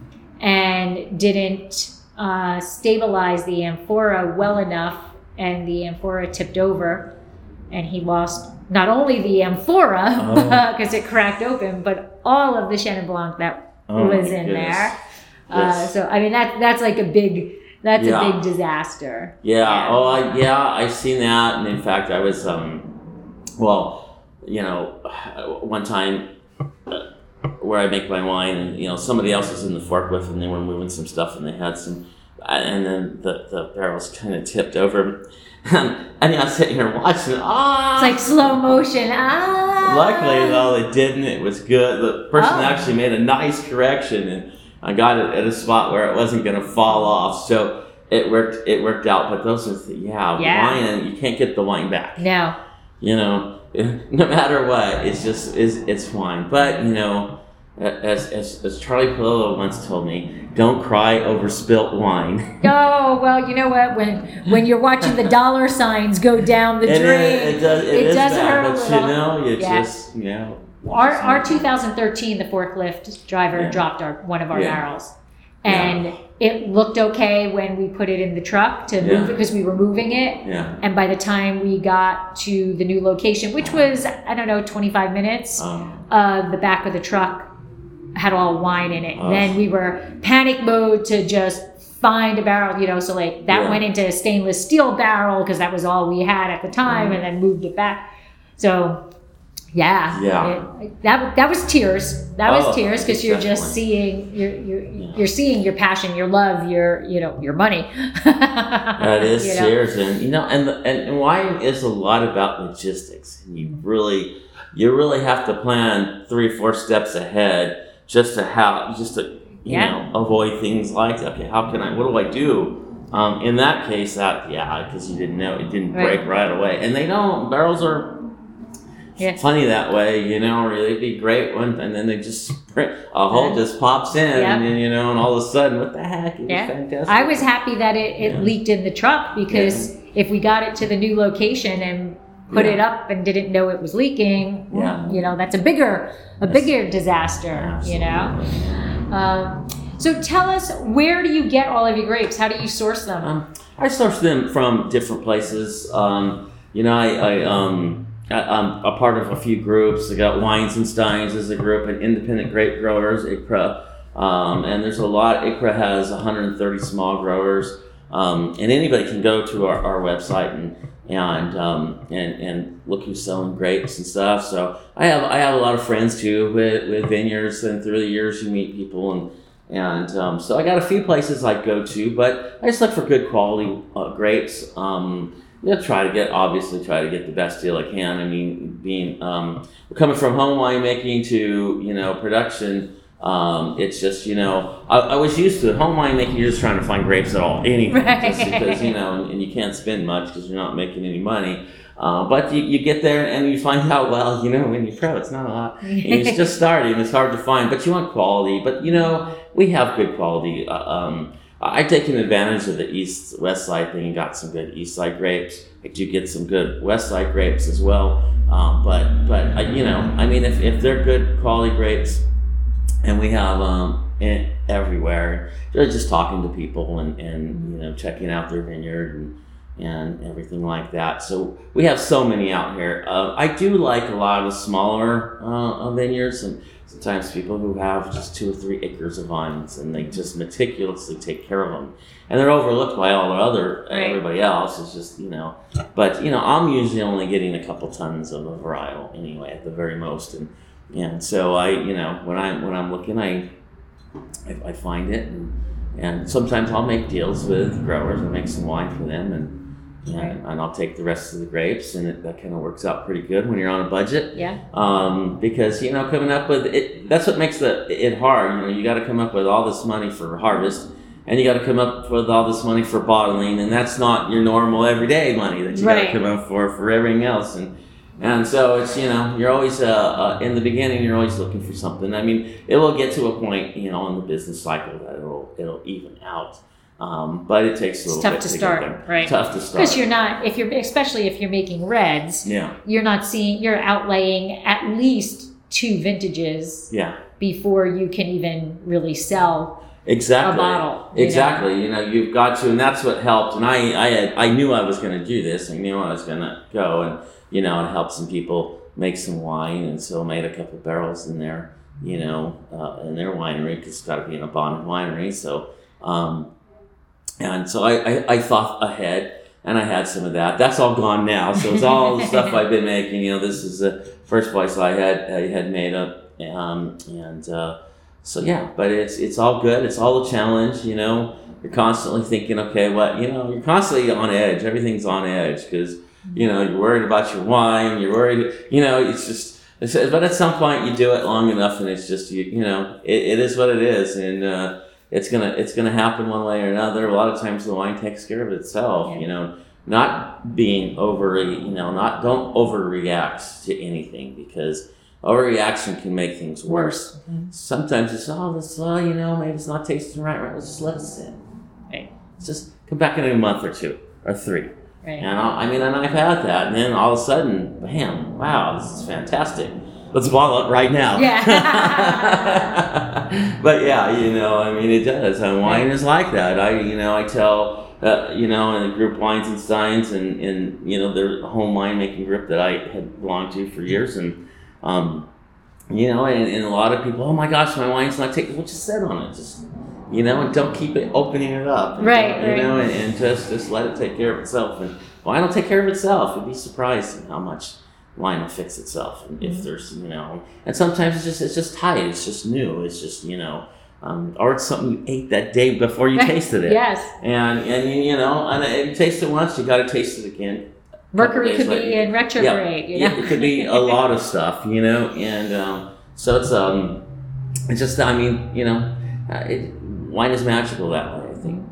and didn't uh, stabilize the amphora well enough, and the amphora tipped over, and he lost not only the amphora because Oh. it cracked open, but all of the Chenin Blanc that Oh, was my in goodness. there. Uh, Yes. so I mean that that's like a big that's Yeah. a big disaster. Yeah. Oh, I, yeah. I've seen that, and in fact, I was, um, well, you know, one time uh, where I make my wine, and you know, somebody else was in the forklift, and they were moving some stuff, and they had some, and then the the barrels kind of tipped over, and, and I was sitting here watching. Ah. It's like slow motion. Ah. Luckily, though, it didn't. It was good. The person Oh. actually made a nice correction, and I got it at a spot where it wasn't going to fall off. So it worked. It worked out. But those are, the, yeah, Yeah. wine. You can't get the wine back. No. You know, no matter what, it's just is it's wine. But you know, as as as Charlie Palillo once told me, don't cry over spilt wine. Oh well, you know what? When when you're watching the dollar signs go down the It drain, is- it does. It, it is does bad, hurt a but little. you know, you Yeah. just you know. Our our two thousand thirteen, the forklift driver Yeah. dropped our one of our Yeah. barrels, and it looked okay when we put it in the truck to Yeah. move it because we were moving it. Yeah. And by the time we got to the new location, which was I don't know twenty-five minutes, Um, uh, the back of the truck had all wine in it. Oh. Then we were panic mode to just find a barrel, you know, so like that Yeah. went into a stainless steel barrel because that was all we had at the time, Mhm. and then moved it back. So yeah, Yeah. it- that that was tears. That was Oh, tears because you're just definitely. seeing you're you're Yeah. you're seeing your passion, your love, your you know your money. That is You know? serious, and you know, and, the, and and wine is a lot about logistics. And you really, you really have to plan three or four steps ahead just to how, just to you Yeah. know, avoid things like, okay, how can I? What do I do? Um, in that case, that yeah, because you didn't know, it didn't Right. break right away, and they don't. Barrels are Yeah. funny that way, you know. Or they'd be great one, and then they just a hole Yeah. just pops in, Yeah. and then, you know, and all of a sudden, what the heck? It was Yeah. fantastic. I was happy that it, it Yeah. leaked in the truck because if we got it to the new location and put Yeah. it up and didn't know it was leaking, Yeah. you know, that's a bigger a bigger disaster, you know. Absolutely. Um, so tell us, where do you get all of your grapes? How do you source them? Um, I source them from different places. Um, you know, I, I um, I, I'm a part of a few groups. I got Wines and Steins as a group, and Independent Grape Growers, I C R A. Um, and there's a lot. I C R A has one hundred thirty small growers, um, and anybody can go to our, our website and and um, and and look who's selling grapes and stuff. So I have I have a lot of friends too with, with vineyards, and through the years you meet people, and and um, so I got a few places I go to, but I just look for good quality uh, grapes. Um, I'll try to get obviously try to get the best deal I can. I mean, being um, coming from home winemaking to you know production. Um, it's just, you know, I, I was used to it. Home winemaking, you're just trying to find grapes at all, anything, Right. just because, you know, and, and you can't spend much because you're not making any money. Uh, but you, you get there and you find out, well, you know, when you're pro, it's not a lot. And it's just starting, it's hard to find, but you want quality. But, you know, we have good quality. Uh, um, I've taken advantage of the east-west side thing and got some good east side grapes. I do get some good west side grapes as well. Um, but, but uh, you know, I mean, if, if they're good quality grapes, and we have um in, everywhere. Really just talking to people and, and you know checking out their vineyard and and everything like that. So we have so many out here. Uh, I do like a lot of the smaller uh, vineyards, and sometimes people who have just two or three acres of vines and they just meticulously take care of them, and they're overlooked by all the other Right. everybody else. It's just you know, but you know I'm usually only getting a couple tons of a varietal anyway at the very most, and. And so I, you know, when I when I'm looking, I I, I find it, and, and sometimes I'll make deals with growers and make some wine for them, and and, Right. and I'll take the rest of the grapes, and it, that kind of works out pretty good when you're on a budget. Yeah. Um, because you know, coming up with it, that's what makes the it hard. You know, you got to come up with all this money for harvest, and you got to come up with all this money for bottling, and that's not your normal everyday money that you got Right. to come up for for everything else. And and so it's, you know, you're always uh, uh, in the beginning, you're always looking for something. I mean, it will get to a point, you know, in the business cycle that it'll it'll even out. Um, but it takes a little It's tough bit to get start, there. right? Tough to start. Because you're not, if you're, especially if you're making reds, Yeah. you're not seeing, you're outlaying at least two vintages Yeah. before you can even really sell Exactly. a bottle. you know? Exactly. You know, you've got to, and that's what helped. And I, I, had, I knew I was going to do this. I knew I was going to go, and you know, and help some people make some wine, and so made a couple barrels in there. You know, uh, in their winery, because it's got to be in a bonded winery. So, um, and so I, I, I thought ahead. And I had some of that. That's all gone now. So it's all the stuff I've been making. You know, this is the first place I had I had made up, um, and uh, so yeah. But it's it's all good. It's all a challenge. You know, you're constantly thinking, okay, what you know, you're constantly on edge. Everything's on edge because you know you're worried about your wine. You're worried. You know, it's just. It's, but at some point, you do it long enough, and it's just you. You know, it, it is what it is, and. Uh, It's gonna it's gonna happen one way or another. A lot of times the wine takes care of itself. Yeah. You know, not being over you know not don't overreact to anything, because overreaction can make things worse. Mhm. Sometimes it's oh this oh you know maybe it's not tasting right right. Let's just let it sit. Right. Let's just come back in a month or two or three. Right. And I, I mean and I've had that, and then all of a sudden, bam! Wow, this is fantastic. Let's bottle it right now. Yeah. But yeah, you know, I mean, it does. And wine is like that. I, you know, I tell, uh, you know, in the group Wines and Steins, and, and you know, the home winemaking group that I had belonged to for years, and um, you know, and, and a lot of people, oh my gosh, my wine's not taking. Well, just sit on it, just you know, and don't keep it opening it up, and Right, don't- You right. know, and, and just just let it take care of itself. And wine will take care of itself. You'd be surprised how much wine will fix itself, and if there's you know, and sometimes it's just it's just tight, it's just new, it's just you know, um, or it's something you ate that day before you tasted it. Yes. And and you, you know, and you taste it once, you got to taste it again. Mercury days could later. be in retrograde. Yeah, you know? yeah, it could be a lot of stuff, you know, and um, so it's um, it's just I mean, you know, uh, it, wine is magical that way, I think.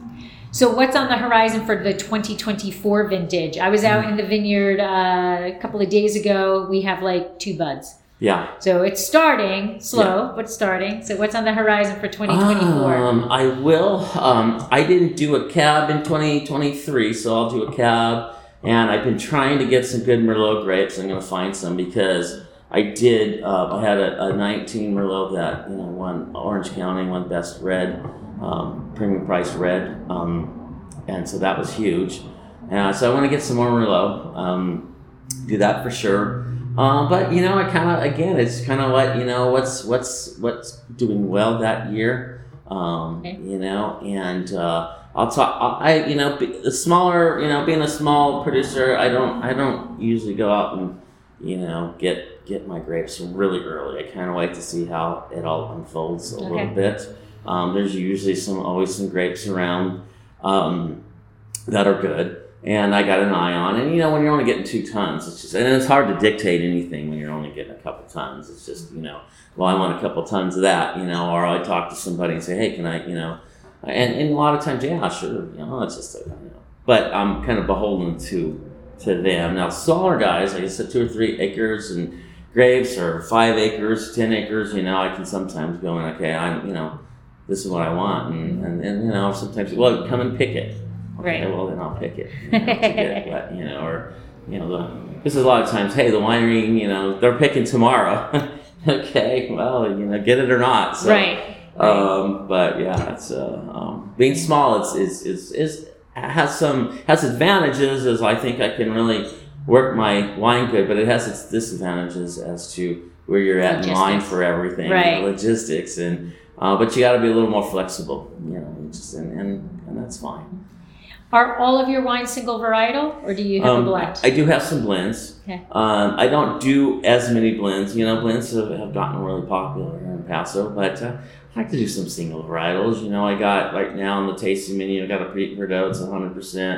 So what's on the horizon for the twenty twenty-four vintage? I was out in the vineyard uh, a couple of days ago. We have like two buds. Yeah. So it's starting, slow, but starting. So what's on the horizon for twenty twenty-four? Um, I will. Um, I didn't do a cab in twenty twenty-three, so I'll do a cab. And I've been trying to get some good Merlot grapes. I'm going to find some because I did. Uh, I had a, a nineteen Merlot that you know won Orange County, won Best Red, um, Premium Price Red, um, and so that was huge. And so I want to get some more Merlot. Um, do that for sure. Um, but you know, I kind of again, it's kind of what you know, what's what's what's doing well that year, um, Okay. you know, and uh, I'll talk. I you know, the smaller, you know, being a small producer, I don't I don't usually go out and you know get get my grapes really early. I kind of wait to see how it all unfolds a Okay. little bit. Um, there's usually some always some grapes around um, that are good. And I got an eye on, and you know, when you're only getting two tons, it's just, and it's hard to dictate anything when you're only getting a couple tons. It's just, you know, well, I want a couple tons of that, you know, or I talk to somebody and say, hey, can I, you know, and, and a lot of times, yeah, sure, you know, it's just, a, you know, but I'm kind of beholden to to them. Now, smaller guys, like I said, two or three acres and grapes, or five acres, ten acres, you know, I can sometimes go and okay, I'm, you know, this is what I want, and and, and you know, sometimes, well, come and pick it. Okay, Right. well then I'll pick it. You know, to get what, you know, or you know, the, this is a lot of times. Hey, the winery, you know, they're picking tomorrow. Okay, well, you know, get it or not. So, Right. Um, but yeah, it's uh, um, being small. It's is is is has some has advantages, as I think I can really work my wine good, but it has its disadvantages as to where you're at in line Logistics. for everything, Right. you know, logistics, and uh, but you got to be a little more flexible, you know, just and and, and that's fine. Are all of your wines single varietal, or do you have Um, a blend? I do have some blends. Okay. Um, I don't do as many blends. You know, blends have, have gotten really popular here in Paso, but uh, I like to do some single varietals. You know, I got right now on the tasting menu, I got a Petit Verdot, it's one hundred percent.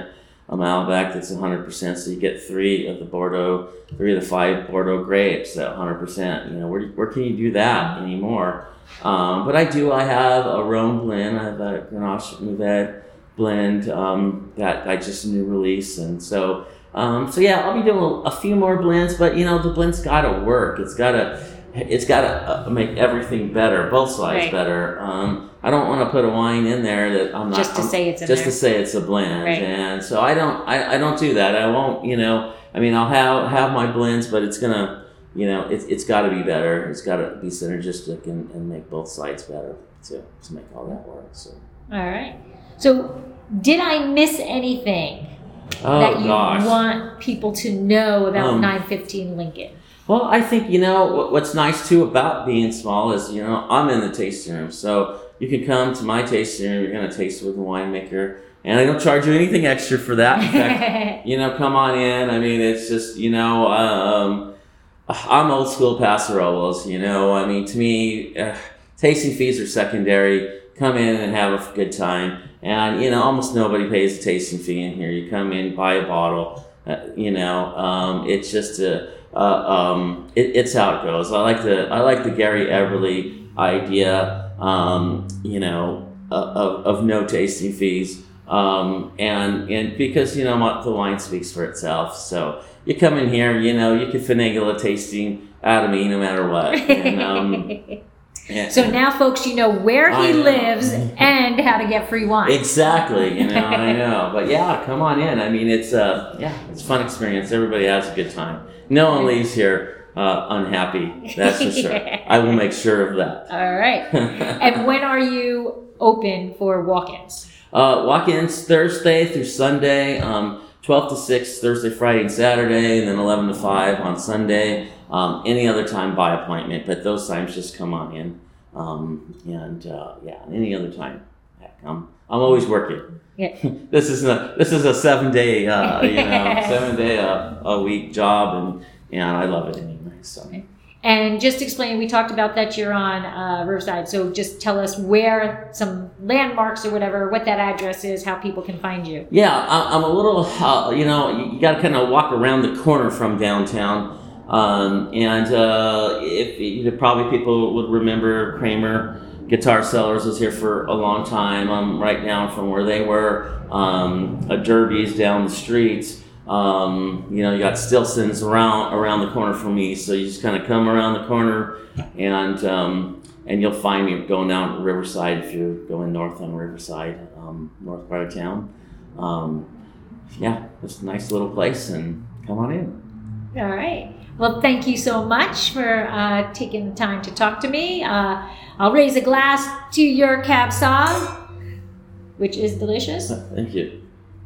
a Malbec that's one hundred percent. So you get three of the Bordeaux, three of the five Bordeaux grapes at one hundred percent. You know, where where can you do that anymore? Um, but I do. I have a Rhone blend. I have a Grenache Mourvedre blend um, that I just new release, and so um, so yeah, I'll be doing a few more blends. But you know, the blend's got to work. It's got to it's got to uh, make everything better, both sides Right. better. Um, I don't want to put a wine in there that I'm not Just to I'm, say it's in just there. to say it's a blend, Right. and so I don't I, I don't do that. I won't. You know, I mean, I'll have have my blends, but it's gonna. You know, it's it's got to be better. It's got to be synergistic and, and make both sides better to, to make all that work. So, All right. So, did I miss anything oh that you gosh. want people to know about Um, nine fifteen Lincoln? Well, I think you know what, what's nice too about being small is you know I'm in the tasting room, so you can come to my tasting room. You're gonna taste with the winemaker, and I don't charge you anything extra for that. In fact, you know, come on in. I mean, it's just you know. Um, I'm old school Pasarolas, you know. I mean, to me, uh, tasting fees are secondary. Come in and have a good time, and you know, almost nobody pays a tasting fee in here. You come in, buy a bottle. Uh, you know, um, it's just a, uh, um, it, it's how it goes. I like the I like the Gary Everly idea. Um, you know, of, of no tasting fees, um, and and because you know the wine speaks for itself. So. You come in here, you know, you can finagle a tasting out of me no matter what. And, um, and, So now, folks, you know where I he know. lives and how to get free wine. Exactly, you know, I know. But yeah, come on in. I mean, it's a, yeah, it's a fun experience. Everybody has a good time. No one leaves here uh, unhappy, that's for sure. I will make sure of that. All right. And when are you open for walk-ins? Uh, walk-ins Thursday through Sunday, um, twelve to six, Thursday, Friday, and Saturday, and then eleven to five on Sunday. Um, any other time by appointment, but those times just come on in. Um, and uh, yeah, any other time, heck, I'm I'm always working. Yeah. this is a this is a seven day uh, you know seven day uh, a week job, and and I love it anyway. So. And just explain, we talked about that you're on uh, Riverside, so just tell us where, some landmarks or whatever, what that address is, how people can find you. Yeah, I, I'm a little, uh, you know, you, you got to kind of walk around the corner from downtown. Um, and uh, if you probably people would remember Kramer Guitar Cellars was here for a long time. I'm right down from where they were. Um, a Derby's down the street. Um, you know, you got Stilson's around around the corner from me, so you just kind of come around the corner, and um, and you'll find me going down Riverside if you're going north on Riverside, um, north part of town. Um, yeah, it's a nice little place, and come on in. All right. Well, thank you so much for uh, taking the time to talk to me. Uh, I'll raise a glass to your Cab Sauv, which is delicious. Thank you.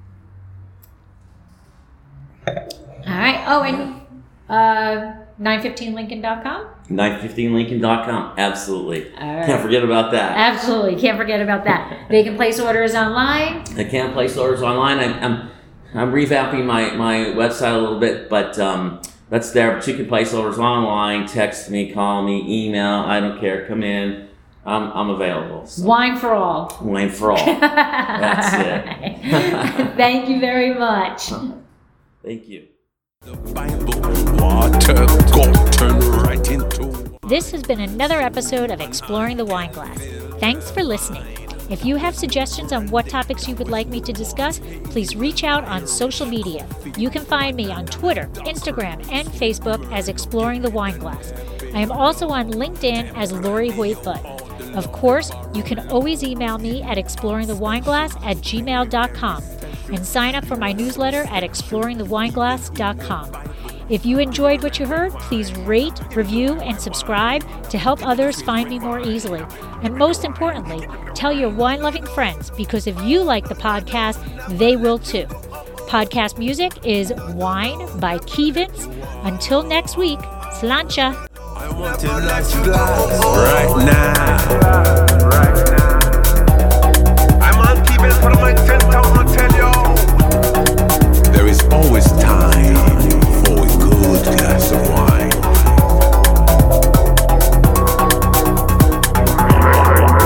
All right. Oh, and uh, nine fifteen Lincoln dot com? nine fifteen Lincoln dot com, absolutely. All right. Can't forget about that. Absolutely. Can't forget about that. They can place orders online. I can't place orders online. I'm, I'm, I'm revamping my, my website a little bit, but um, that's there. But you can place orders online, text me, call me, email. I don't care. Come in. I'm, I'm available. So. Wine for all. Wine for all. That's it. Thank you very much. Thank you. The Bible, water, gold, turn right into. This has been another episode of Exploring the Wine Glass. Thanks for listening. If you have suggestions on what topics you would like me to discuss, please reach out on social media. You can find me on Twitter, Instagram, and Facebook as Exploring the Wine Glass. I am also on LinkedIn as Lori Hoyt Budd. Of course, you can always email me at exploringthewineglass at gmail dot com and sign up for my newsletter at exploring the wineglass dot com. If you enjoyed what you heard, please rate, review, and subscribe to help others find me more easily. And most importantly, tell your wine-loving friends, because if you like the podcast, they will too. Podcast music is Wine by Kevins. Until next week, slancha. I want a nice glass right now. Right now. I'm on T V for my ten town hotel, yo. There is always time for a good glass of wine.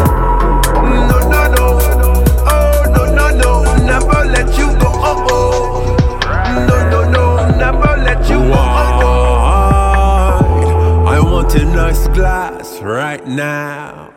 No, no, no. Oh, no, no, no. Never let you go. Oh, oh. nice glass right now.